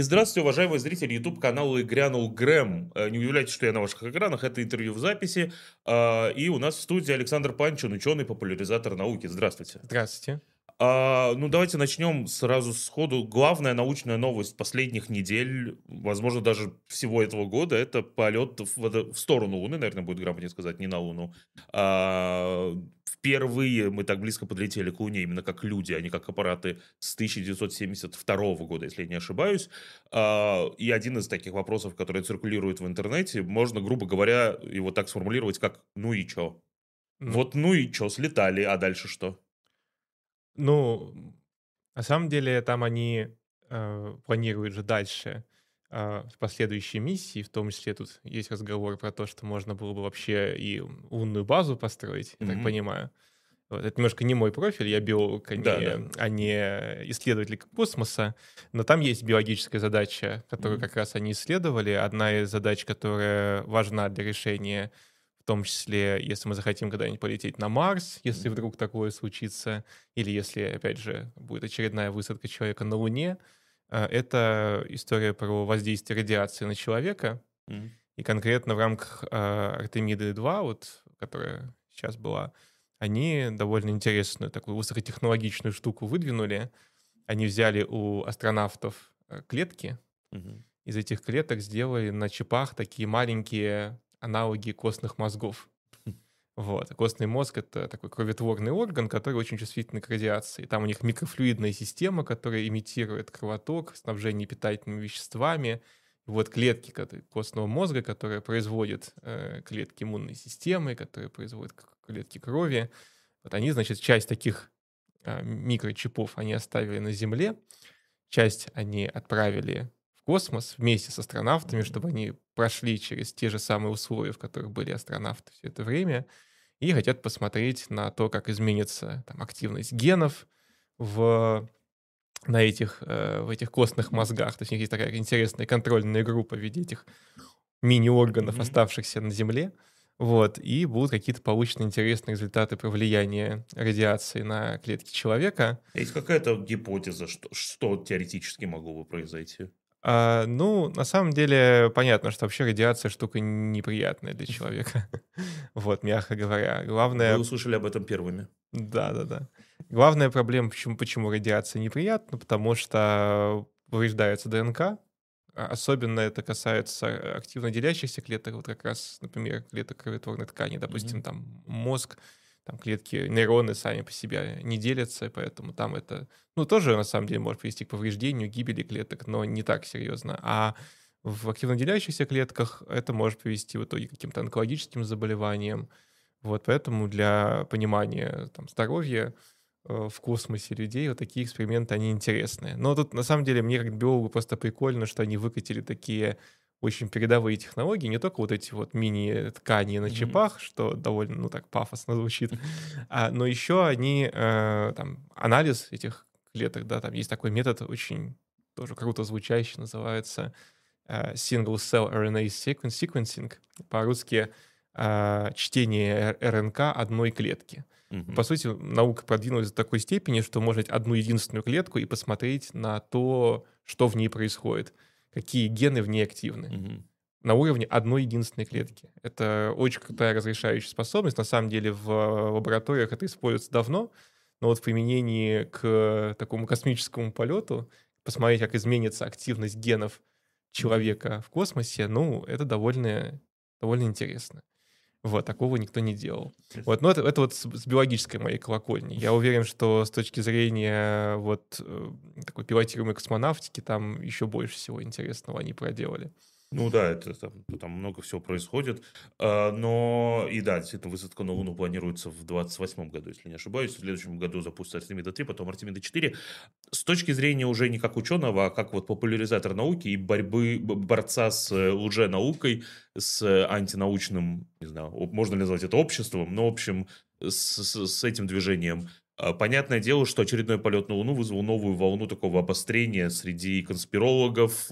И здравствуйте, уважаемые зрители YouTube-канала «И грянул Грэм». Не удивляйтесь, что я на ваших экранах, это интервью в записи. И у нас в студии Александр Панчин, ученый, популяризатор науки. Здравствуйте. Здравствуйте. Ну, давайте начнем сразу сходу. Главная научная новость последних недель, возможно, даже всего этого года, это полет в сторону Луны, наверное, будет грамотнее сказать, не на Луну. Впервые мы так близко подлетели к Луне именно как люди, а не как аппараты с 1972 года, если я не ошибаюсь. И один из таких вопросов, который циркулирует в интернете, можно, грубо говоря, его так сформулировать, как «ну и чё?». Ну Вот ну и чё, слетали, а дальше что? ну, на самом деле там они, планируют же дальше, последующие миссии. В том числе тут есть разговор про то, что можно было бы вообще и лунную базу построить, я так Мгм. понимаю. Вот. Это немножко не мой профиль, я биолог, а Да, не да. а не исследователь космоса, но там есть биологическая задача, которую Мгм. как раз они исследовали. Одна из задач, которая важна для решения, в том числе, если мы захотим когда-нибудь полететь на Марс, если Мгм. вдруг такое случится, или если, опять же, будет очередная высадка человека на Луне, это история про воздействие радиации на человека. Мгм. И конкретно в рамках Артемиды-2, вот, которая сейчас была, они довольно интересную такую высокотехнологичную штуку выдвинули. Они взяли у астронавтов клетки, Мгм. из этих клеток сделали на чипах такие маленькие аналоги костных мозгов. Вот. А костный мозг — это такой кроветворный орган, который очень чувствительный к радиации. Там у них микрофлюидная система, которая имитирует кровоток, снабжение питательными веществами. И вот клетки костного мозга, которые производят клетки иммунной системы, которые производят клетки крови, вот они, значит, часть таких микрочипов они оставили на Земле, часть они отправили в космос вместе с астронавтами, Мгм. чтобы они прошли через те же самые условия, в которых были астронавты все это время, и хотят посмотреть на то, как изменится там активность генов в в этих костных мозгах. То есть у них есть такая интересная контрольная группа в виде этих мини-органов, Мгм. оставшихся на Земле. Вот, и будут какие-то получены интересные результаты про влияние радиации на клетки человека. Есть какая-то гипотеза, что теоретически могло бы произойти? Ну, на самом деле, понятно, что вообще радиация штука неприятная для человека. Вот, мягко говоря. Вы Главное, услышали об этом первыми. да-да-да. Главная проблема, почему радиация неприятна, потому что повреждается ДНК. Особенно это касается активно делящихся клеток, вот как раз, например, клеток кроветворной ткани. Допустим, Мгм. там мозг, там клетки, нейроны сами по себе не делятся, поэтому там это, ну, тоже на самом деле может привести к повреждению, гибели клеток, но не так серьезно. А в активно делящихся клетках это может привести в итоге к каким-то онкологическим заболеваниям. Вот поэтому для понимания там, здоровья в космосе людей вот такие эксперименты, они интересные. Но тут на самом деле мне как биологу просто прикольно, что они выкатили такие очень передовые технологии, не только вот эти вот мини-ткани на Мгм. чипах, что довольно, ну так, пафосно звучит, но еще они, там, анализ этих клеток, да, там есть такой метод очень тоже круто звучащий, называется Single Cell RNA Sequencing, по-русски чтение РНК одной клетки. По Мгм. сути, наука продвинулась до такой степени, что можно взять одну единственную клетку и посмотреть на то, что в ней происходит, какие гены в ней активны Мгм. на уровне одной единственной клетки. Это очень крутая разрешающая способность. На самом деле в лабораториях это используется давно, но вот в применении к такому космическому полету посмотреть, как изменится активность генов Мгм. человека в космосе, ну, это довольно интересно. Вот, такого никто не делал. Вот, но это вот с биологической моей колокольни. Я уверен, что с точки зрения вот такой пилотируемой космонавтики там еще больше всего интересного они проделали. Ну да, это там много всего происходит. Но и да, действительно, высадка на Луну планируется в 28 году, если не ошибаюсь. В следующем году запустится Артемида-3, потом Артемида-4. С точки зрения уже не как ученого, а как вот популяризатор науки и борца с лженаукой, с антинаучным, не знаю, можно ли назвать это обществом, но, в общем, с этим движением. Понятное дело, что очередной полет на Луну вызвал новую волну такого обострения среди конспирологов,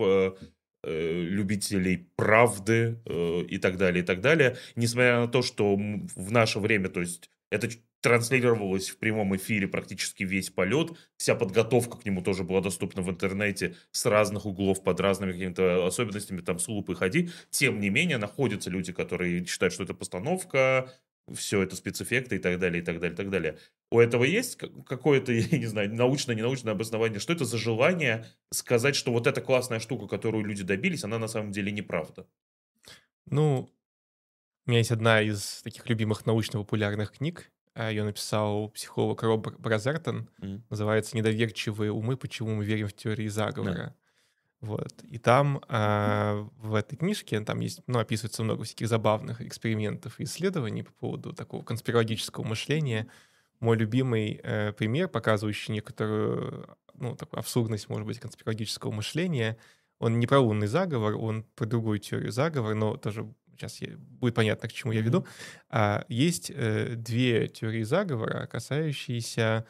любителей правды и так далее, и так далее. Несмотря на то, что в наше время, то есть это транслировалось в прямом эфире практически весь полет. Вся подготовка к нему тоже была доступна в интернете с разных углов, под разными какими-то особенностями, там, с лупой ходи. Тем не менее, находятся люди, которые считают, что это постановка, все это спецэффекты и так далее, и так далее, и так далее. У этого есть какое-то, я не знаю, научное, ненаучное обоснование? Что это за желание сказать, что вот эта классная штука, которую люди добились, она на самом деле неправда? Ну, у меня есть одна из таких любимых научно-популярных книг. Ее написал психолог Роб Бразертон. М. Называется «Недоверчивые умы. Почему мы верим в теории Да. заговора». Вот. И там в этой книжке там есть, ну, описывается много всяких забавных экспериментов и исследований по поводу такого конспирологического мышления. Мой любимый пример, показывающий некоторую, ну, такую абсурдность, может быть, конспирологического мышления, он не про лунный заговор, он про другую теорию заговора, но тоже сейчас будет понятно, к чему я Мгм. веду. Есть две теории заговора, касающиеся,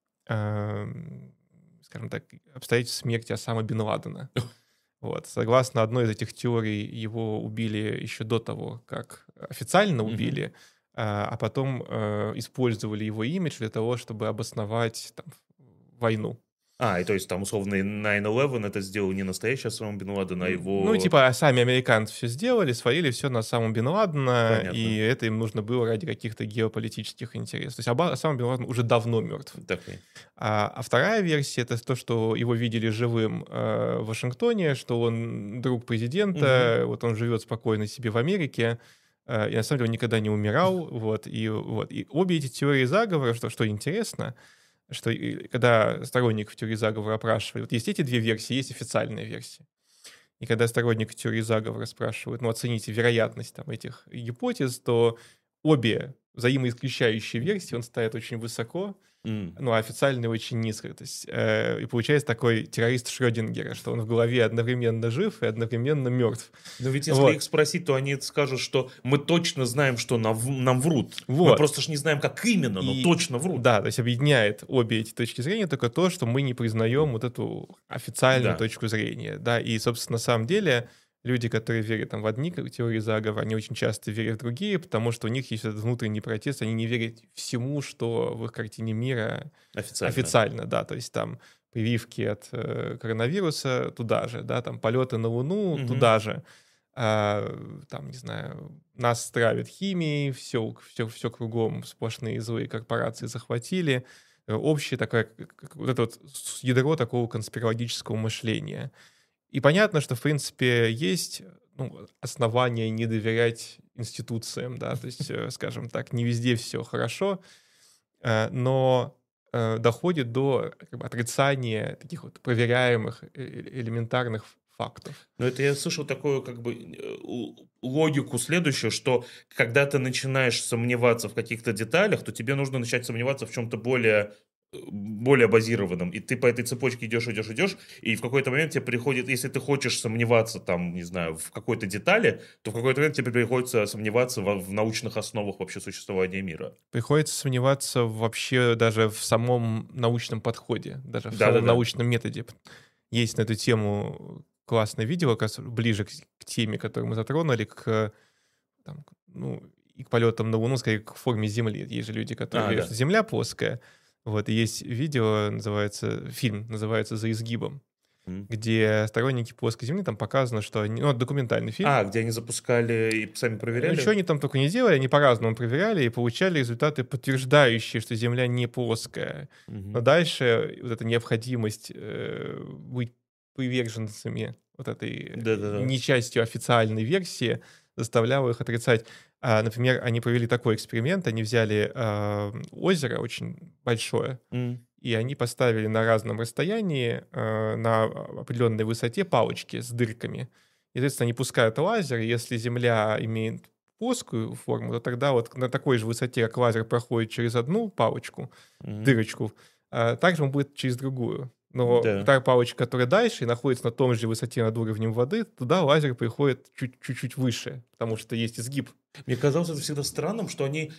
скажем так, обстоятельств смерти Осама бен Ладена. Вот. Согласно одной из этих теорий, его убили еще до того, как официально Мгм. убили, а потом использовали его имидж для того, чтобы обосновать там, войну. И то есть там условный 9/11 это сделал не настоящий Осама бен Ладен, а Ну, его... типа, сами американцы все сделали, свалили все на Осаму бен Ладена, и Понятно. это им нужно было ради каких-то геополитических интересов. То есть Осама бен Ладен уже давно мертв. Так и... А вторая версия — это то, что его видели живым в Вашингтоне, что он друг Мгм. президента, вот он живет спокойно себе в Америке, и на самом деле он никогда не умирал. Вот. И обе эти теории заговора, что интересно, что когда сторонников теории заговора опрашивали, вот есть эти две версии, есть официальная версия. И когда сторонник теории заговора спрашивают, ну, оцените вероятность там, этих гипотез, то обе взаимоисключающие версии он ставит очень высоко, М. ну, а официальные очень низко. То есть, и получается такой террорист Шрёдингера, что он в голове одновременно жив и одновременно мертв. Но ведь если Вот. их спросить, то они скажут, что мы точно знаем, что нам врут. Мы Вот. просто ж не знаем, как именно, но И точно врут. да, то есть объединяет обе эти точки зрения только то, что мы не признаем вот эту официальную Да. точку зрения, да, и, собственно, на самом деле люди, которые верят там в одни теории заговора, они очень часто верят в другие, потому что у них есть этот внутренний протест, они не верят всему, что в их картине мира официально, да, то есть там прививки от коронавируса туда же, да, там полеты на Луну Мгм. туда же, там, не знаю, нас травят химией, все кругом сплошные злые корпорации захватили. Общее такое, вот это вот ядро такого конспирологического мышления. И понятно, что, в принципе, есть ну, основания не доверять институциям, да, то есть, скажем так, не везде все хорошо, но доходит до как бы, отрицания таких вот проверяемых элементарных фактов. Но это я слышал такую как бы логику следующую, что когда ты начинаешь сомневаться в каких-то деталях, то тебе нужно начать сомневаться в чем-то более базированном. И ты по этой цепочке идешь, идешь, идешь, и в какой-то момент тебе приходит, если ты хочешь сомневаться там, не знаю, в какой-то детали, то в какой-то момент тебе приходится сомневаться в научных основах вообще существования мира. Приходится сомневаться вообще даже в самом научном подходе, даже в самом Да-да-да. научном методе. Есть на эту тему классное видео, как раз ближе к теме, которую мы затронули, ну, и к полетам на Луну, скорее, к форме Земли. Есть же люди, которые верят, Да. что Земля плоская. Вот, и есть видео, фильм называется «За изгибом», М. где сторонники плоской Земли, там показано, что они... Ну, это документальный фильм. Где они запускали и сами проверяли? Что они там только не делали, они по-разному проверяли и получали результаты, подтверждающие, что Земля не плоская. Мгм. Но дальше вот эта необходимость быть приверженцами вот этой Да-да-да. не частью официальной версии заставляла их отрицать. Например, они провели такой эксперимент, они взяли озеро очень большое, М. и они поставили на разном расстоянии, на определенной высоте палочки с дырками. И, соответственно, они пускают лазер, и если Земля имеет плоскую форму, то тогда вот на такой же высоте, как лазер проходит через одну палочку, Мгм. дырочку, также он будет через другую. Но Да. та палочка, которая дальше и находится на том же высоте над уровнем воды, туда лазер приходит чуть-чуть выше, потому что есть изгиб. Мне казалось это всегда странным, что они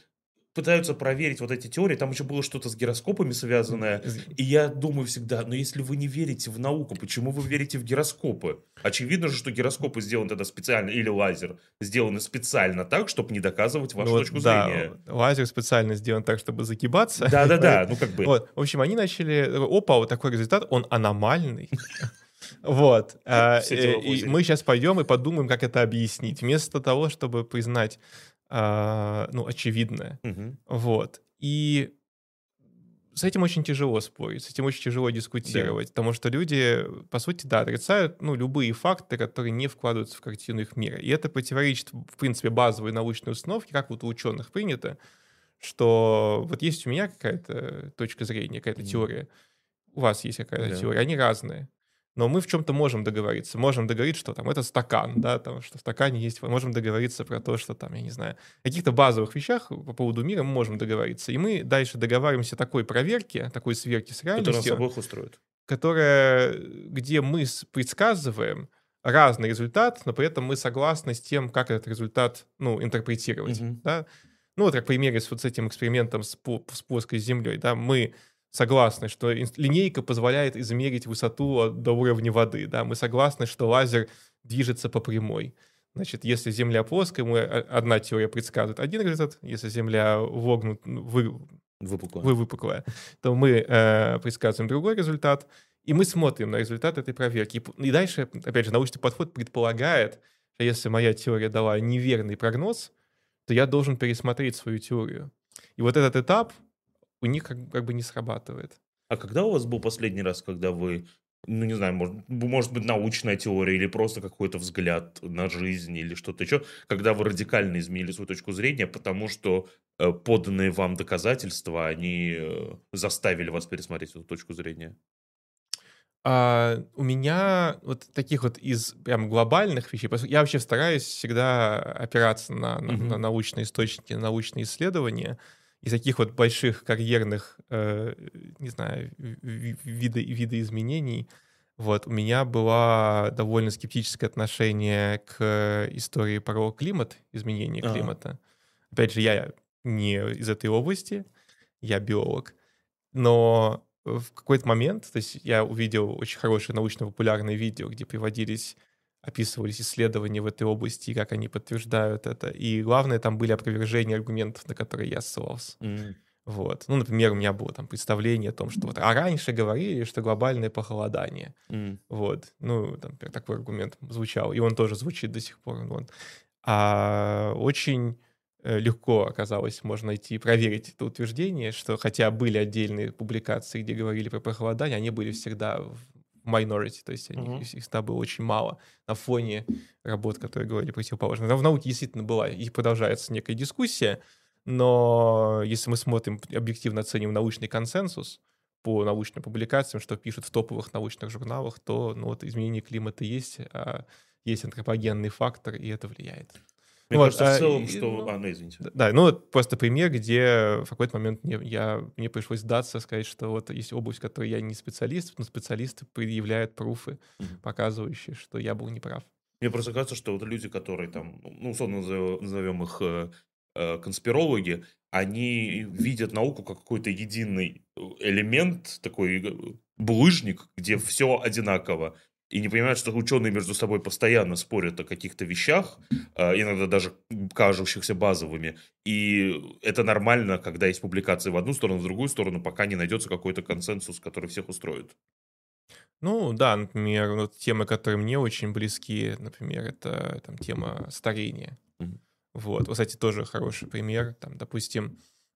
пытаются проверить вот эти теории, там еще было что-то с гироскопами связанное, и я думаю всегда, но если вы не верите в науку, почему вы верите в гироскопы? Очевидно же, что гироскопы сделаны тогда специально, или лазер сделаны специально так, чтобы не доказывать Ну вашу вот, точку да, зрения. лазер специально сделан так, чтобы загибаться. Да-да-да, ну как бы, Вот, в общем, они начали, опа, вот такой результат, он аномальный. Вот. все дела в И озере. мы сейчас пойдем и подумаем, как это объяснить, вместо того, чтобы признать, ну, очевидное. Мгм. Вот. И с этим очень тяжело спорить, с этим очень тяжело Да. дискутировать, потому что люди, по сути, да, отрицают, ну, любые факты, которые не вкладываются в картину их мира. И это противоречит, в принципе, базовой научной установке, как вот у ученых принято, что вот есть у меня какая-то точка зрения, какая-то Мгм. теория, у вас есть какая-то Да. теория, они разные. Но мы в чем-то можем договориться. Можем договориться, что там это стакан, да, там, что в стакане есть. Можем договориться про то, что там, я не знаю, в каких-то базовых вещах по поводу мира мы можем договориться. И мы дальше договариваемся о такой проверке, такой сверке с Который нас реальностью, обоих устроит. которая, где мы предсказываем разный результат, но при этом мы согласны с тем, как этот результат, ну, интерпретировать, Мгм. да. Ну, вот как в примере с вот с этим экспериментом с плоской Землей, да, мы согласны, что линейка позволяет измерить высоту до уровня воды, да, мы согласны, что лазер движется по прямой. Значит, если Земля плоская, одна теория предсказывает один результат, если Земля Выпукло. выпуклая, то мы предсказываем другой результат, и мы смотрим на результат этой проверки. И дальше, опять же, научный подход предполагает, что если моя теория дала неверный прогноз, то я должен пересмотреть свою теорию. И вот этот этап у них как бы не срабатывает. А когда у вас был последний раз, когда вы, ну, не знаю, может быть, научная теория или просто какой-то взгляд на жизнь или что-то еще, когда вы радикально изменили свою точку зрения, потому что поданные вам доказательства, они заставили вас пересмотреть эту точку зрения? У меня вот таких вот из прям глобальных вещей, я вообще стараюсь всегда опираться на Мгм. научные источники, на научные исследования. Из таких вот больших карьерных, не знаю, видоизменений, вот, у меня было довольно скептическое отношение к истории про климат, изменение Ага. климата. Опять же, я не из этой области, я биолог. Но в какой-то момент, то есть я увидел очень хорошее научно-популярное видео, где описывались исследования в этой области и как они подтверждают это. И главное, там были опровержения аргументов, на которые я ссылался. М. Вот. Ну, например, у меня было там представление о том, что вот, а раньше говорили, что глобальное похолодание. М. Вот. Ну, там, например, такой аргумент звучал, и он тоже звучит до сих пор. Вот. Очень легко оказалось, можно найти и проверить это утверждение, что хотя были отдельные публикации, где говорили про похолодание, они были всегда в minority, то есть Мгм. их всегда было очень мало на фоне работ, которые говорили противоположное. Но в науке действительно была и продолжается некая дискуссия, но если мы смотрим, объективно оценим научный консенсус по научным публикациям, что пишут в топовых научных журналах, то ну, вот изменение климата есть, есть антропогенный фактор, и это влияет. Мне Вот, кажется, в целом, что... ну, Ну, извините. да, ну вот просто пример, где в какой-то момент мне пришлось сдаться, сказать, что вот есть область, в которой я не специалист, но специалисты предъявляют пруфы, Мгм. показывающие, что я был неправ. Мне просто кажется, что вот люди, которые там, ну, условно назовем их конспирологи, они видят науку как какой-то единый элемент, такой булыжник, где все одинаково. И не понимают, что ученые между собой постоянно спорят о каких-то вещах, иногда даже кажущихся базовыми. И это нормально, когда есть публикации в одну сторону, в другую сторону, пока не найдется какой-то консенсус, который всех устроит. Ну да, например, вот темы, которые мне очень близки, например, это там тема старения. Мгм. Вот, кстати, тоже хороший пример. Там, допустим,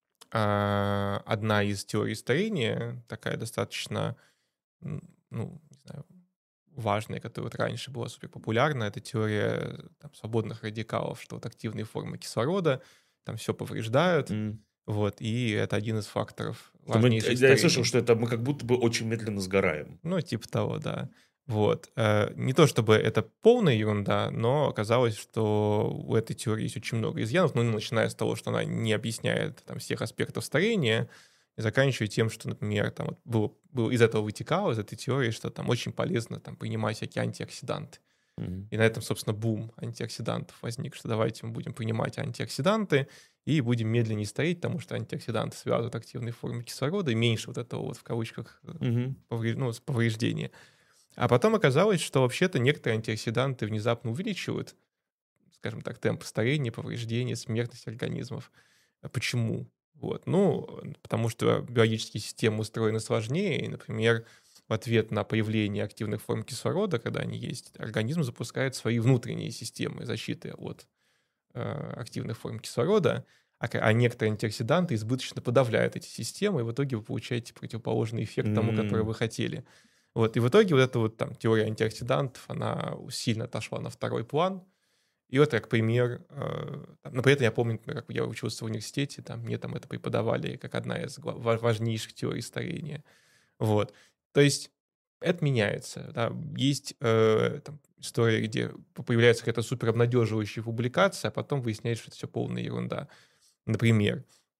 одна из теорий старения, такая достаточно, ну, не знаю, важная, которая вот раньше была супер популярна, это теория там, свободных радикалов, что вот активные формы кислорода там все повреждают, М. вот, и это один из факторов Что мы, важнейших я слышал, старения. что это мы как будто бы очень медленно сгораем. Ну, типа того, да. Вот. Не то чтобы это полная ерунда, но оказалось, что у этой теории есть очень много изъянов, ну, начиная с того, что она не объясняет там, всех аспектов старения, и заканчивая тем, что, например, там вот из этого вытекало, из этой теории, что там очень полезно там, принимать всякие антиоксиданты. И на этом, собственно, бум антиоксидантов возник, что давайте мы будем принимать антиоксиданты и будем медленнее стареть, потому что антиоксиданты связывают активные формы кислорода и меньше вот этого вот в кавычках повреждения. А потом оказалось, что вообще-то некоторые антиоксиданты внезапно увеличивают, скажем так, темп старения, повреждения, смертность организмов. Почему? Вот. Ну, потому что биологические системы устроены сложнее, и, например, в ответ на появление активных форм кислорода, когда они есть, организм запускает свои внутренние системы защиты от активных форм кислорода, а некоторые антиоксиданты избыточно подавляют эти системы, и в итоге вы получаете противоположный эффект тому, который вы хотели. Вот. И в итоге вот эта вот там теория антиоксидантов, она сильно отошла на второй план. И вот как пример, но при этом я помню, как я учился в университете, там мне там это преподавали как одна из важнейших теорий старения. Вот. То есть это меняется. Да. Есть там, история, где появляется какая-то суперобнадеживающая публикация, а потом выясняется, что это все полная ерунда. Например,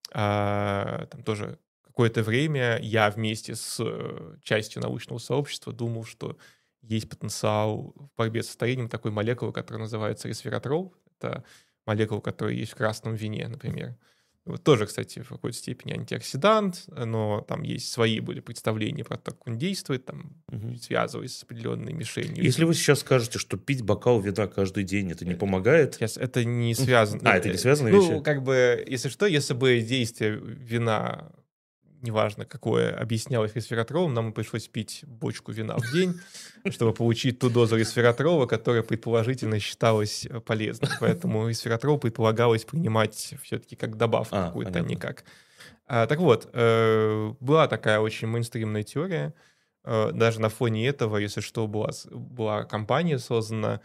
там тоже какое-то время я вместе с частью научного сообщества думал, что есть потенциал в борьбе с старением такой молекулы, которая называется ресвератрол. Это молекула, которая есть в красном вине, например. Вот тоже, кстати, в какой-то степени антиоксидант, но там есть свои были представления про то, как он действует, там, связываясь с определенной мишенью. Если вы сейчас скажете, что пить бокал вина каждый день, это не помогает? Сейчас это не связано. Это не связано вещи? Ну, как бы, если что, если бы действие вина, неважно какое, объяснялось ресвератролом, нам пришлось пить бочку вина в день, чтобы получить ту дозу ресвератрола, которая предположительно считалась полезной. Поэтому ресвератрол предполагалось принимать все-таки как добавку какую-то, а не как. Так вот, была такая очень мейнстримная теория. Даже на фоне этого, если что, была компания создана,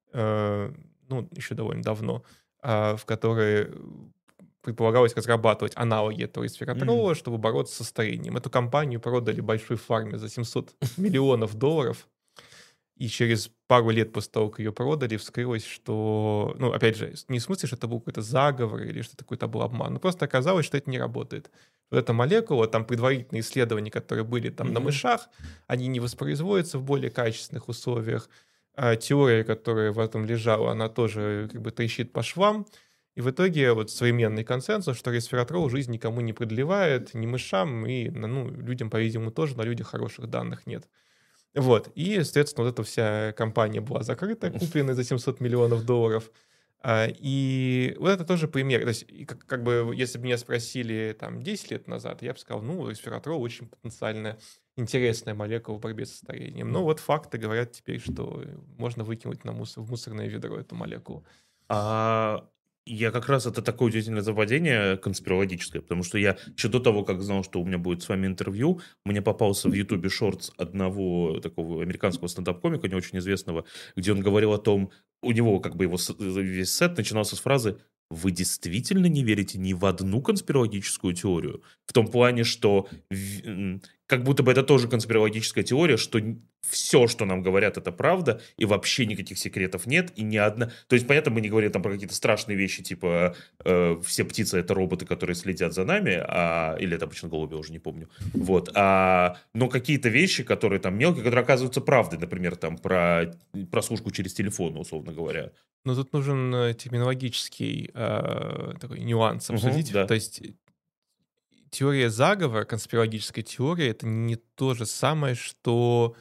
ну, еще довольно давно, в которой предполагалось разрабатывать аналоги этого ресвератрола, чтобы бороться со старением. Эту компанию продали большой фарме за $700 миллионов. И через пару лет после того, как ее продали, вскрылось, что... Ну, опять же, не в смысле, что это был какой-то заговор или что-то какой-то был обман, но просто оказалось, что это не работает. Вот эта молекула, там предварительные исследования, которые были там на мышах, они не воспроизводятся в более качественных условиях. А теория, которая в этом лежала, она тоже как бы трещит по швам. И в итоге вот современный консенсус, что ресвератрол жизнь никому не продлевает, ни мышам, и людям, по-видимому, тоже, на людях хороших данных нет. Вот. И, соответственно, вот эта вся компания была закрыта, купленная за $700 миллионов. И вот это тоже пример. То есть, как бы, если бы меня спросили там 10 лет назад, я бы сказал, ресвератрол очень потенциально интересная молекула в борьбе со старением. Но вот факты говорят теперь, что можно выкинуть в мусорное ведро эту молекулу. Я как раз это такое удивительное совпадение конспирологическое, потому что я еще до того, как знал, что у меня будет с вами интервью, мне попался в Ютубе шортс одного такого американского стендап-комика, не очень известного, где он говорил о том, у него как бы его весь сет начинался с фразы: «Вы действительно не верите ни в одну конспирологическую теорию?» В том плане, что как будто бы это тоже конспирологическая теория, что все, что нам говорят, это правда, и вообще никаких секретов нет, и ни одна... То есть, понятно, мы не говорим там про какие-то страшные вещи, типа все птицы — это роботы, которые следят за нами, или это обычно голуби, уже не помню. Вот. Но какие-то вещи, которые там мелкие, которые оказываются правдой, например, там про прослушку через телефон, условно говоря. Но тут нужен терминологический такой нюанс обсудить. Да. То есть теория заговора, конспирологическая теория, это не то же самое, что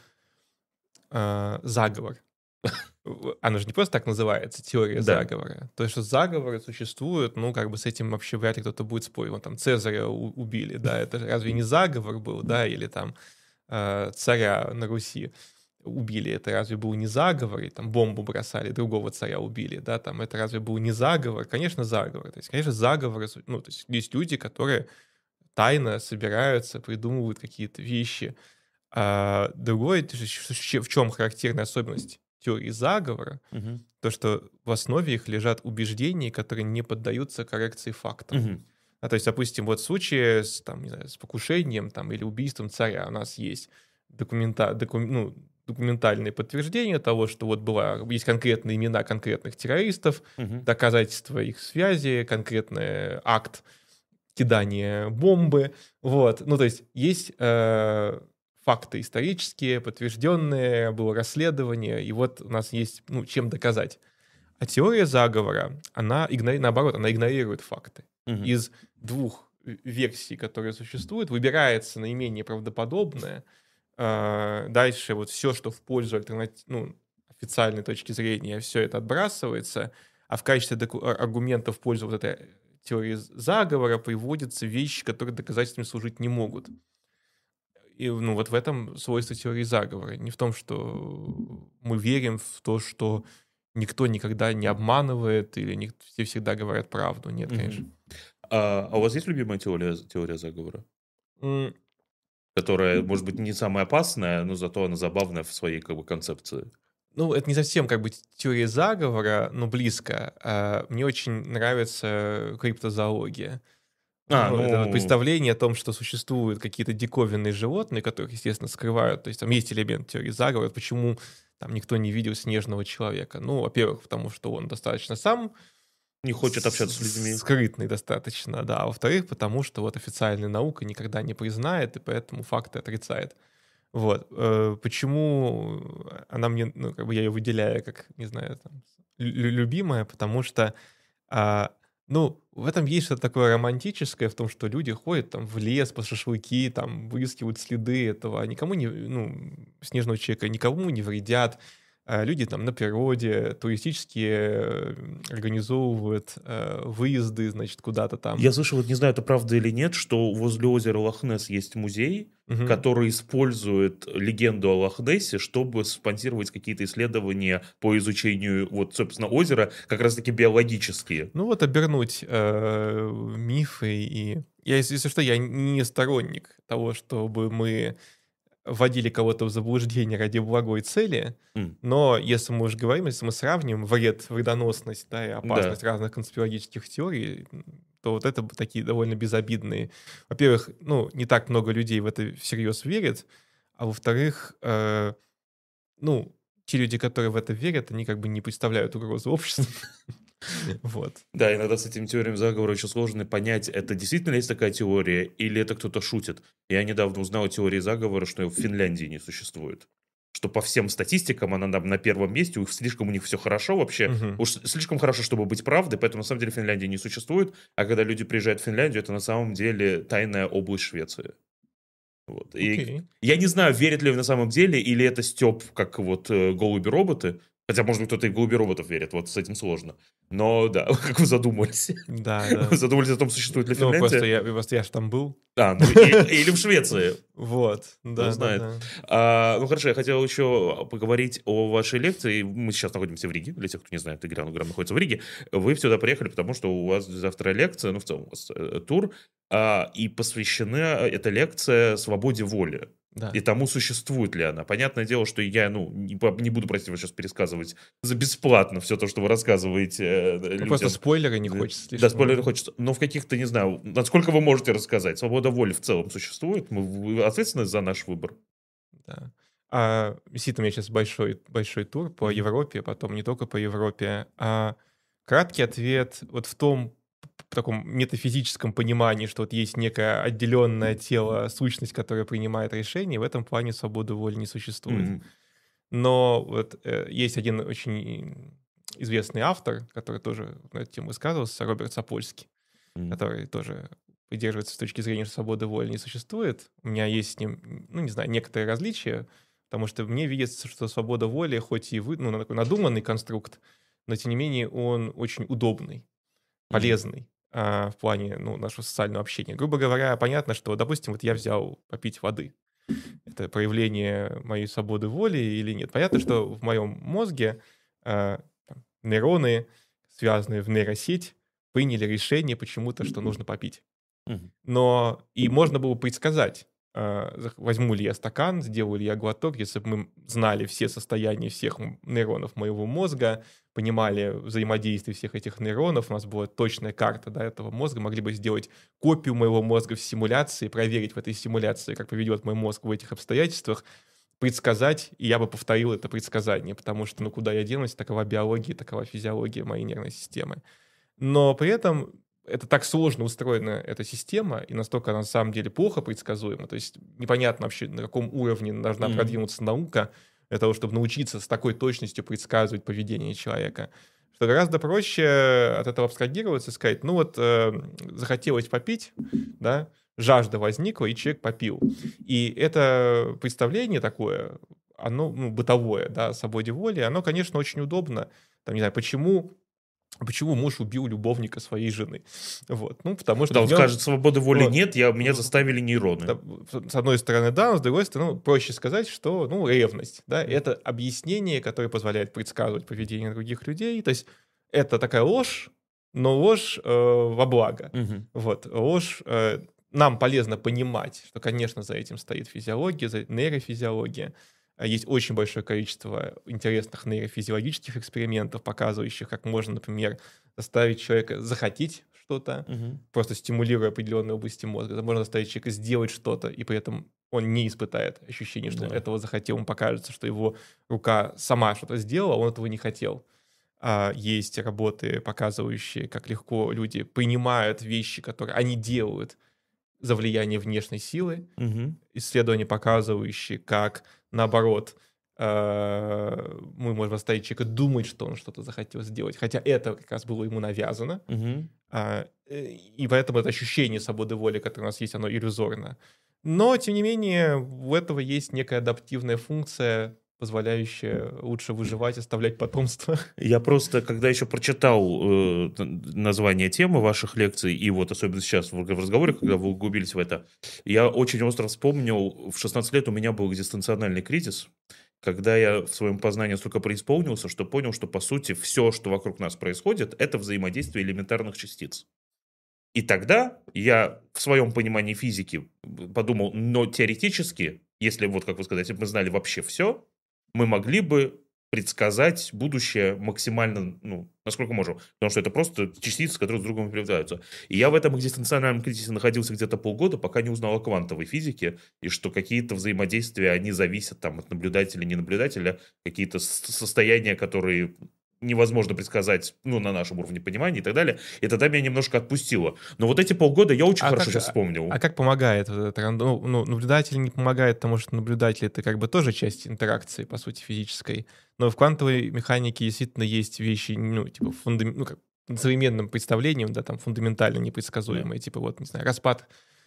заговор. Она же не просто так называется, теория заговора. То есть, что заговоры существуют, как бы с этим вообще вряд ли кто-то будет спорить. Там Цезаря убили, да, это разве не заговор был, да, или там царя на Руси убили, это разве был не заговор, и там бомбу бросали, другого царя убили, да, там это разве был не заговор? Конечно, заговор. То есть, конечно, заговоры, то есть есть люди, которые тайно собираются, придумывают какие-то вещи. Другое, в чем характерная особенность теории заговора, то, что в основе их лежат убеждения, которые не поддаются коррекции фактов. То есть, допустим, вот в случае с покушением или убийством царя у нас есть документальные подтверждения того, что вот есть конкретные имена конкретных террористов, доказательства их связи, конкретный акт кидания бомбы. Вот. То есть есть факты исторические, подтвержденные, было расследование, и вот у нас есть, ну, чем доказать. А теория заговора, она, наоборот, она игнорирует факты. Мгм. Из двух версий, которые существуют, выбирается наименее правдоподобная. Дальше вот все, что в пользу официальной точки зрения, все это отбрасывается, а в качестве аргумента в пользу вот этой теории заговора приводятся вещи, которые доказательствами служить не могут. И, ну, вот в этом свойство теории заговора. Не в том, что мы верим в то, что никто никогда не обманывает или все всегда говорят правду. Нет, конечно. Мгм. А у вас есть любимая теория заговора? М, Которая, может быть, не самая опасная, но зато она забавная в своей как бы концепции. Ну, это не совсем как бы теория заговора, но близко. Мне очень нравится криптозоология. Ну, это вот Ну, представление о том, что существуют какие-то диковинные животные, которых, естественно, скрывают. То есть там есть элемент теории заговора. Почему там никто не видел снежного человека? Ну, во-первых, потому что он достаточно сам не хочет общаться с людьми. скрытный достаточно, да. А во-вторых, потому что вот официальная наука никогда не признает, и поэтому факты отрицает. Вот. Почему она мне, ну, как бы я ее выделяю как, не знаю, там, любимая, потому что, ну, в этом есть что-то такое романтическое, в том, что люди ходят там в лес по шашлыки, там, выискивают следы этого, а никому не, ну, снежного человека, никому не вредят. Люди там на природе, туристические организовывают выезды, значит, куда-то там. Я слышал, вот не знаю, это правда или нет, что возле озера Лохнесс есть музей, Мгм. который использует легенду о Лохнессе, чтобы спонсировать какие-то исследования по изучению, вот, собственно, озера, как раз-таки биологические. Ну вот обернуть мифы и... Я, если что, я не сторонник того, чтобы мы вводили кого-то в заблуждение ради благой цели, М, но если мы уже говорим, если мы сравним вредоносность, да, и Да. опасность разных конспирологических теорий, то вот это такие довольно безобидные. Во-первых, ну, не так много людей в это всерьез верят, а во-вторых, ну, те люди, которые в это верят, они как бы не представляют угрозы обществу. Вот. Да, иногда с этими теориями заговора очень сложно понять, это действительно есть такая теория, или это кто-то шутит. Я недавно узнал о теории заговора, что в Финляндии не существует. Что по всем статистикам она там на первом месте, слишком у них все хорошо вообще, Мгм. уж слишком хорошо, чтобы быть правдой, поэтому на самом деле Финляндии не существует, а когда люди приезжают в Финляндию, это на самом деле тайная область Швеции. Вот. И Окей. я не знаю, верят ли на самом деле, или это стёб, как вот голуби-роботы. Хотя, может быть, кто-то и в голуби-роботов верит, вот с этим сложно. Но да, как вы задумались. Да, да. Вы задумались о том, существует ли Ну, Финляндия? просто я ж там был. Ну или в Швеции, Вот. кто знает. Да-да-да. Ну хорошо, я хотел еще поговорить о вашей лекции. Мы сейчас находимся в Риге, для тех, кто не знает, игра находится в Риге. Вы сюда приехали, потому что у вас завтра лекция, ну в целом у вас тур, и посвящена эта лекция свободе воли. Да. И тому, существует ли она. Понятное дело, что я не буду, простите, вас сейчас пересказывать за бесплатно все то, что вы рассказываете Ну, просто людям. спойлеры не хочется Да, слишком. спойлеры хочется. Но в каких-то, не знаю, насколько вы можете рассказать. Свобода воли в целом существует? Вы ответственны за наш выбор? Да. Висит у меня сейчас большой тур по Мгм. Европе, потом не только по Европе. Краткий ответ вот в том таком метафизическом понимании, что вот есть некое отделенное тело, сущность, которая принимает решения, в этом плане свободы воли не существует. Мгм. Но вот есть один очень известный автор, который тоже на эту тему высказывался, Роберт Сапольский, Мгм. который тоже придерживается с точки зрения, что свободы воли не существует. У меня есть с ним, ну, не знаю, некоторые различия, потому что мне видится, что свобода воли, хоть и ну, такой надуманный конструкт, но тем не менее он очень удобный, Мгм. полезный в плане ну, нашего социального общения. Грубо говоря, понятно, что, допустим, вот я взял попить воды. Это проявление моей свободы воли или нет? Понятно, что в моем мозге там, нейроны, связанные в нейросеть, приняли решение почему-то, что нужно попить. Мгм. Но и можно было предсказать, возьму ли я стакан, сделаю ли я глоток, если бы мы знали все состояния всех нейронов моего мозга, понимали взаимодействие всех этих нейронов, у нас была точная карта да, этого мозга, могли бы сделать копию моего мозга в симуляции, проверить в этой симуляции, как поведет мой мозг в этих обстоятельствах, предсказать, и я бы повторил это предсказание, потому что, ну, куда я денусь, такова биология, такова физиология моей нервной системы. Но при этом это так сложно устроена эта система, и настолько она на самом деле плохо предсказуема, то есть непонятно вообще, на каком уровне должна продвинуться наука для того, чтобы научиться с такой точностью предсказывать поведение человека, что гораздо проще от этого абстрагироваться и сказать, ну вот захотелось попить, да, жажда возникла, и человек попил. И это представление такое, оно бытовое, да, о свободе воли, оно, конечно, очень удобно. Там, не знаю, почему муж убил любовника своей жены? Вот. Ну, потому что Да, он в нем, скажет, свободы воли ну, нет, меня заставили нейроны. с одной стороны, да, но с другой стороны, проще сказать, что, ревность, да, это объяснение, которое позволяет предсказывать поведение других людей. То есть это такая ложь, но ложь во благо. Вот, ложь... нам полезно понимать, что, конечно, за этим стоит физиология, нейрофизиология. Есть очень большое количество интересных нейрофизиологических экспериментов, показывающих, как можно, например, заставить человека захотеть что-то, просто стимулируя определенные области мозга. Можно заставить человека сделать что-то, и при этом он не испытает ощущение, что он этого захотел. Ему покажется, что его рука сама что-то сделала, а он этого не хотел. Есть работы, показывающие, как легко люди принимают вещи, которые они делают за влияние внешней силы. Исследования, показывающие, как, наоборот, мы можем заставить человека думать, что он что-то захотел сделать, хотя это как раз было ему навязано. И поэтому это ощущение свободы воли, которое у нас есть, оно иллюзорно. Но, тем не менее, у этого есть некая адаптивная функция, позволяющая лучше выживать, оставлять потомство. Я просто, когда еще прочитал название темы ваших лекций, и вот особенно сейчас в разговоре, когда вы углубились в это, я очень остро вспомнил, в 16 лет у меня был экзистенциональный кризис, когда я в своем познании столько преисполнился, что понял, что, по сути, все, что вокруг нас происходит, это взаимодействие элементарных частиц. И тогда я в своем понимании физики подумал, но теоретически, если, вот как вы сказали, если бы мы знали вообще все, мы могли бы предсказать будущее максимально, насколько можем. Потому что это просто частицы, которые с другом переплетаются. И я в этом экзистенциальном кризисе находился где-то полгода, пока не узнал о квантовой физике, и что какие-то взаимодействия, они зависят там от наблюдателя, не наблюдателя, какие-то состояния, которые невозможно предсказать, на нашем уровне понимания и так далее. И тогда меня немножко отпустило. Но вот эти полгода я очень хорошо сейчас вспомнил. А как помогает этот рандом? Наблюдатель не помогает, потому что наблюдатель — это как бы тоже часть интеракции, по сути, физической. Но в квантовой механике действительно есть вещи, типа современным представлением, да, там фундаментально непредсказуемые, типа вот, не знаю, распад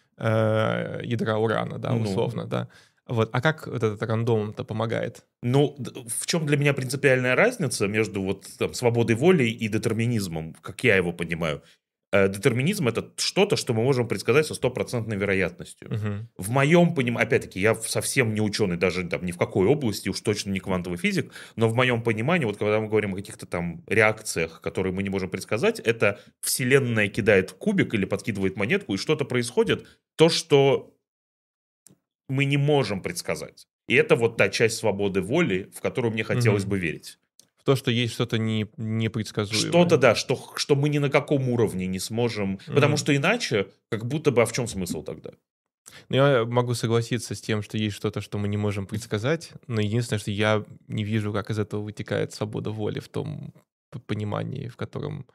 ядра урана, да, условно, да. Вот. А как этот рандом-то помогает? В чем для меня принципиальная разница между свободой воли и детерминизмом, как я его понимаю? Детерминизм — это что-то, что мы можем предсказать со стопроцентной вероятностью. В моем понимании, опять-таки, я совсем не ученый, даже ни в какой области, уж точно не квантовый физик, но в моем понимании, вот когда мы говорим о каких-то там реакциях, которые мы не можем предсказать, это Вселенная кидает кубик или подкидывает монетку, и что-то происходит, то, что мы не можем предсказать. И это вот та часть свободы воли, в которую мне хотелось бы верить. В то, что есть что-то непредсказуемое. Что-то, да, что мы ни на каком уровне не сможем. Потому что иначе, как будто бы, а в чем смысл тогда? Я могу согласиться с тем, что есть что-то, что мы не можем предсказать, но единственное, что я не вижу, как из этого вытекает свобода воли в том понимании, в котором...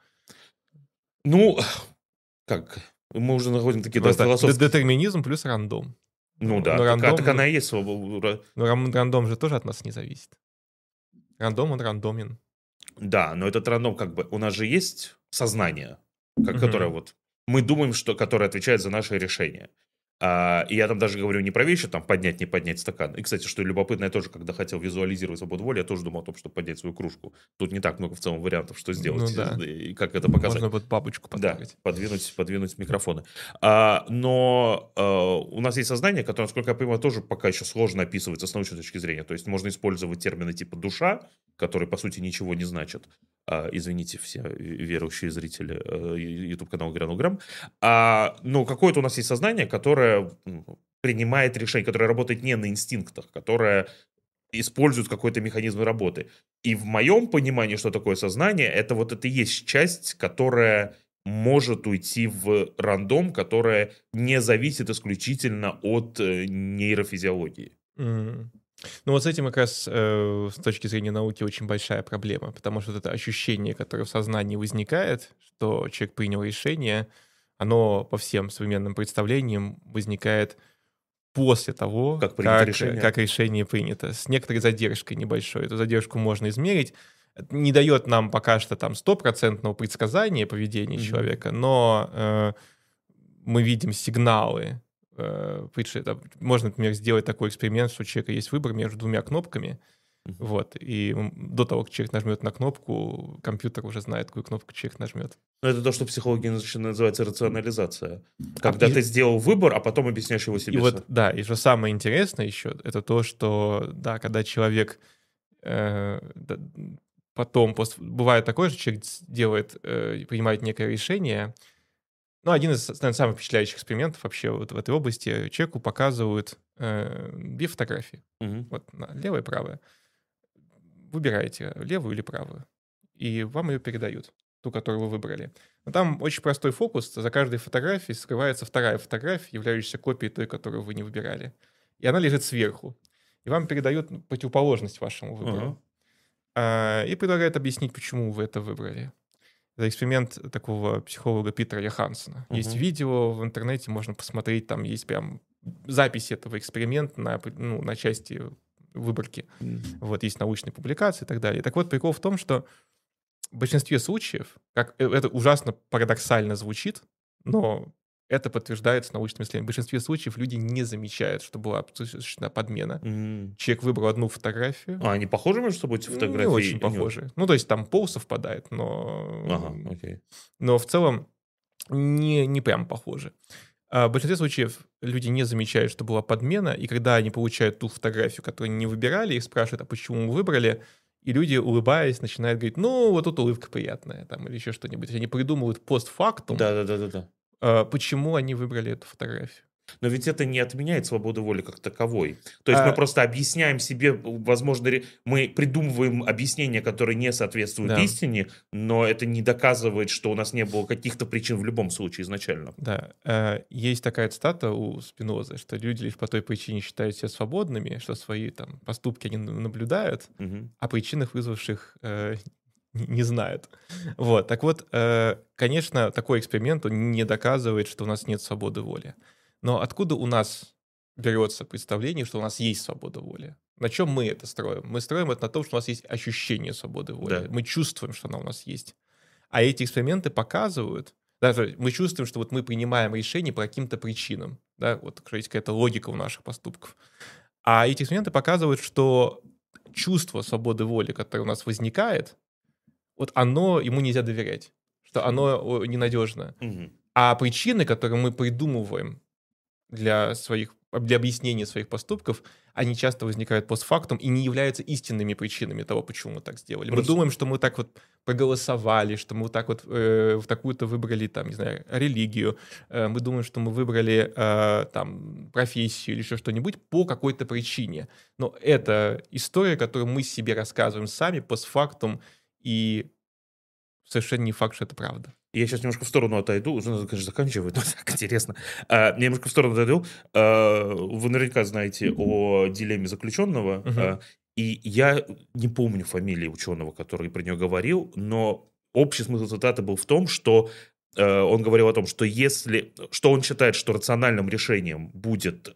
Как? Мы уже находим такие философские... Детерминизм плюс рандом. Да, так она и есть свобода. Но рандом же тоже от нас не зависит. Рандом, он рандомен. Да, но этот рандом у нас же есть сознание, которое мы думаем, которое отвечает за наши решения. И я там даже говорю не про вещи, там, поднять, не поднять стакан. И, кстати, что любопытно, я тоже, когда хотел визуализировать свободу воли, я тоже думал о том, чтобы поднять свою кружку. Тут не так много в целом вариантов, что сделать и как это показать. Можно бабочку поставить. Да, подвинуть микрофоны. Но у нас есть сознание, которое, насколько я понимаю, тоже пока еще сложно описывается с научной точки зрения. То есть можно использовать термины типа «душа», которые, по сути, ничего не значат. Извините, все верующие зрители YouTube-канала Грянул-Грамм. Но какое-то у нас есть сознание, которое принимает решение, которое работает не на инстинктах, которое использует какой-то механизм работы. И в моем понимании, что такое сознание, это и есть часть, которая может уйти в рандом, которая не зависит исключительно от нейрофизиологии. Ну вот с этим как раз с точки зрения науки очень большая проблема, потому что вот это ощущение, которое в сознании возникает, что человек принял решение, оно по всем современным представлениям возникает после того, Как принято решение. как решение принято, с некоторой задержкой небольшой. Эту задержку можно измерить. Это не дает нам пока что там стопроцентного предсказания поведения Мгм. человека, но мы видим сигналы. Можно, например, сделать такой эксперимент, что у человека есть выбор между двумя кнопками, Мгм. вот, и до того, как человек нажмет на кнопку, компьютер уже знает, какую кнопку человек нажмет. Ну, это то, что в психологии называется рационализация. А, Когда ты сделал выбор, а потом объясняешь его и себе. вот, да, и что самое интересное еще, это то, что, да, когда человек потом, бывает такое, что человек делает, принимает некое решение. Ну, один из, наверное, самых впечатляющих экспериментов вообще вот в этой области. Человеку показывают две фотографии. Мгм. Вот, левая и правая. Выбираете левую или правую. И вам ее передают, ту, которую вы выбрали. Но там очень простой фокус. За каждой фотографией скрывается вторая фотография, являющаяся копией той, которую вы не выбирали. И она лежит сверху. И вам передает противоположность вашему Ага. выбору. И предлагает объяснить, почему вы это выбрали. Это эксперимент такого психолога Питера Йохансона. Есть Мгм. видео в интернете, можно посмотреть, там есть прям запись этого эксперимента на части выборки. Вот, есть научные публикации и так далее. Так вот, прикол в том, что в большинстве случаев, это ужасно парадоксально звучит, но это подтверждается научными исследованиями. В большинстве случаев люди не замечают, что была осуществлена подмена. М. Человек выбрал одну фотографию, А они похожи между собой, эти не фотографии? очень Не очень. похожи. Ну, то есть там пол совпадает, Ага, окей. но в целом не прям похожи. В большинстве случаев люди не замечают, что была подмена, и когда они получают ту фотографию, которую не выбирали, их спрашивают, а почему вы выбрали, и люди, улыбаясь, начинают говорить, ну, вот тут улыбка приятная, там, или еще что-нибудь. Они придумывают постфактум, Да-да-да-да-да. почему они выбрали эту фотографию. Но ведь это не отменяет свободу воли как таковой. То есть мы А, просто объясняем себе, возможно, мы придумываем объяснения, которые не соответствуют да. истине, но это не доказывает, что у нас не было каких-то причин в любом случае изначально. Да, есть такая цитата у Спинозы, что люди лишь по той причине считают себя свободными, что свои там поступки они наблюдают, Мгм. о причинах, вызвавших, не знают. Вот, так вот, конечно, такой эксперимент, он не доказывает, что у нас нет свободы воли. Но откуда у нас берется представление, что у нас есть свобода воли? На чем мы это строим? Мы строим это на том, что у нас есть ощущение свободы воли. Да. Мы чувствуем, что она у нас есть. А эти эксперименты показывают, даже мы чувствуем, что вот мы принимаем решение по каким-то причинам, да, вот что есть какая-то логика у наших поступков. А эти эксперименты показывают, что чувство свободы воли, которое у нас возникает, вот оно, ему нельзя доверять, что М. оно ненадежно. Мгм. А причины, которые мы придумываем для объяснения своих поступков, они часто возникают постфактум и не являются истинными причинами того, почему мы так сделали. Мы Просто думаем, что мы так вот проголосовали, что мы вот так вот в такую-то выбрали, там, не знаю, религию, мы думаем, что мы выбрали там профессию или еще что-нибудь по какой-то причине. Но это история, которую мы себе рассказываем сами постфактум, и совершенно не факт, что это правда. я сейчас немножко в сторону отойду, уже, надо, конечно, заканчивать, но так интересно. Я немножко в сторону отойду. Вы наверняка знаете о дилемме заключенного, Мгм. и я не помню фамилии ученого, который про нее говорил, но общий смысл цитаты был в том, что он говорил о том, что что он считает, что рациональным решением будет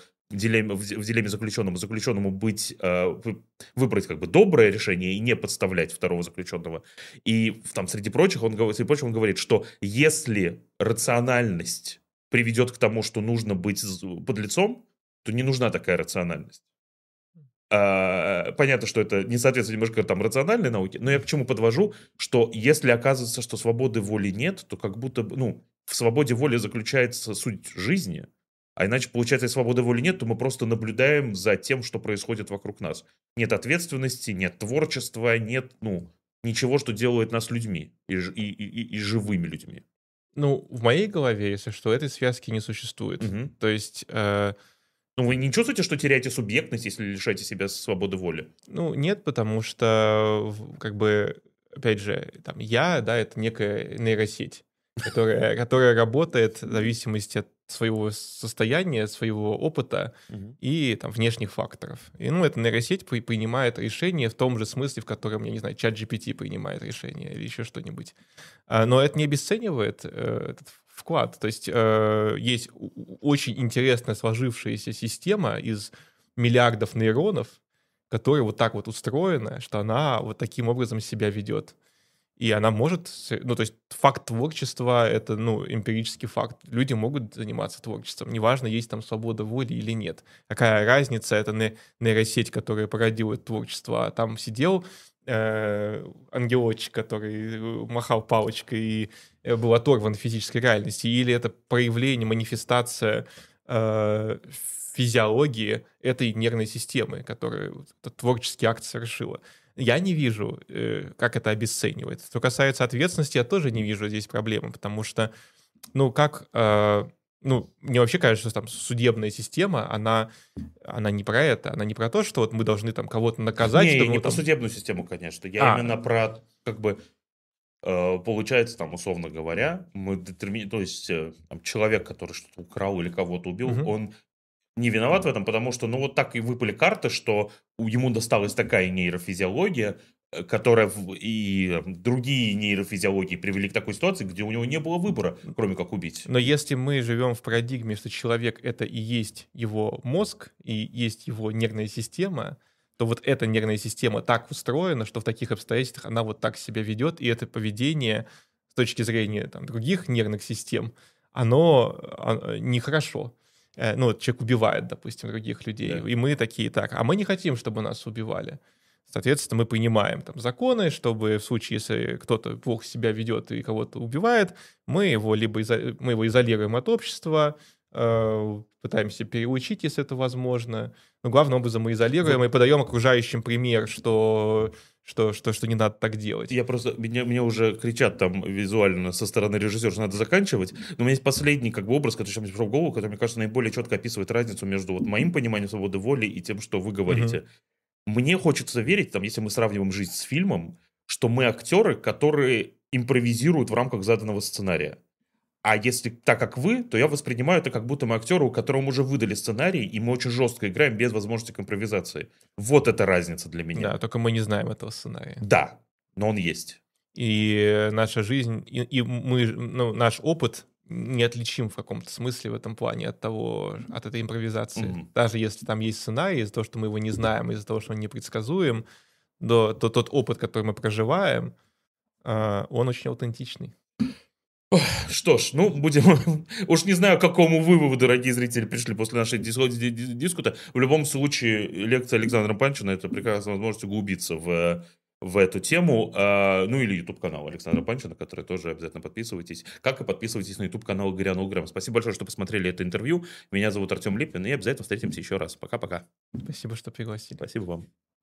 в дилемме заключенному выбрать как бы доброе решение и не подставлять второго заключенного. И там, среди прочего, он говорит, что если рациональность приведет к тому, что нужно быть подлецом, то не нужна такая рациональность. Понятно, что это не соответствует немножко там рациональной науке, но я к чему подвожу, что если оказывается, что свободы воли нет, то как будто бы, в свободе воли заключается суть жизни, а иначе, получается, если свободы воли нет, то мы просто наблюдаем за тем, что происходит вокруг нас. Нет ответственности, нет творчества, нет, ничего, что делает нас людьми и живыми людьми. Ну, в моей голове, если что, этой связки не существует. Мгм. То есть, Ну, вы не чувствуете, что теряете субъектность, если лишаете себя свободы воли? ну, нет, потому что, как бы, опять же, там, да, это некая нейросеть, которая работает в зависимости от своего состояния, своего опыта Мгм. и там внешних факторов. И, ну, эта нейросеть принимает решение в том же смысле, в котором, я не знаю, чат GPT принимает решение или еще что-нибудь. Но это не обесценивает этот вклад. То есть есть очень интересная сложившаяся система из миллиардов нейронов, которая вот так вот устроена, что она вот таким образом себя ведет. И она может, ну, то есть факт творчества — это, ну, эмпирический факт. Люди могут заниматься творчеством. Неважно, есть там свобода воли или нет. Какая разница, это нейросеть, которая породила это творчество, а там сидел ангелочек, который махал палочкой и был оторван в физической реальности, или это проявление, манифестация э, физиологии этой нервной системы, которая вот этот творческий акт совершила. Я не вижу, как это обесценивает. Что касается ответственности, я тоже не вижу здесь проблемы, потому что, ну, ну, мне вообще кажется, что там судебная система, она не про это, она не про то, что вот мы должны там кого-то наказать, Не, чтобы не мы про там... судебную систему, конечно. Я А, именно про, как бы, получается, там, условно говоря, то есть там, человек, который что-то украл или кого-то убил, мгм. он не виноват в этом, потому что, ну, вот так и выпали карты, что ему досталась такая нейрофизиология, которая и другие нейрофизиологии привели к такой ситуации, где у него не было выбора, кроме как убить. Но если мы живем в парадигме, что человек — это и есть его мозг, и есть его нервная система, то вот эта нервная система так устроена, что в таких обстоятельствах она вот так себя ведет, и это поведение с точки зрения там, других нервных систем, оно нехорошо. Ну, вот человек убивает, допустим, других людей, Да. и мы такие, так, а мы не хотим, чтобы нас убивали. Соответственно, мы принимаем там законы, чтобы в случае, если кто-то плохо себя ведет и кого-то убивает, мы его мы его изолируем от общества, пытаемся переучить, если это возможно. Но главным образом мы изолируем Вот и подаем окружающим пример, что не надо так делать. я просто, мне уже кричат там визуально со стороны режиссера, что надо заканчивать, но у меня есть последний как бы образ, который сейчас мне пришел в голову, который, мне кажется, наиболее четко описывает разницу между вот моим пониманием свободы воли и тем, что вы Мгм. говорите. Мне хочется верить, там, если мы сравниваем жизнь с фильмом, что мы актеры, которые импровизируют в рамках заданного сценария. А если так, как вы, то я воспринимаю это как будто мы актеры, у которого уже выдали сценарий, и мы очень жестко играем без возможности к импровизации. Вот это разница для меня. Да, только мы не знаем этого сценария. Да, но он есть. И наша жизнь, и мы, ну, наш опыт неотличим в каком-то смысле в этом плане от этой импровизации. Мгм. Даже если там есть сценарий, из-за того, что мы его не знаем, из-за того, что он непредсказуем, то тот опыт, который мы проживаем, он очень аутентичный. Что ж, ну, будем... Уж не знаю, к какому выводу, дорогие зрители, пришли после нашей дискута. В любом случае, лекция Александра Панчина — это прекрасная возможность углубиться в эту тему. Ну, или YouTube-канал Александра Панчина, который тоже обязательно подписывайтесь. Как и подписывайтесь на YouTube-канал Игоря Нулграм. Спасибо большое, что посмотрели это интервью. Меня зовут Артем Липин, и обязательно встретимся еще раз. Пока-пока. Спасибо, что пригласили. Спасибо вам.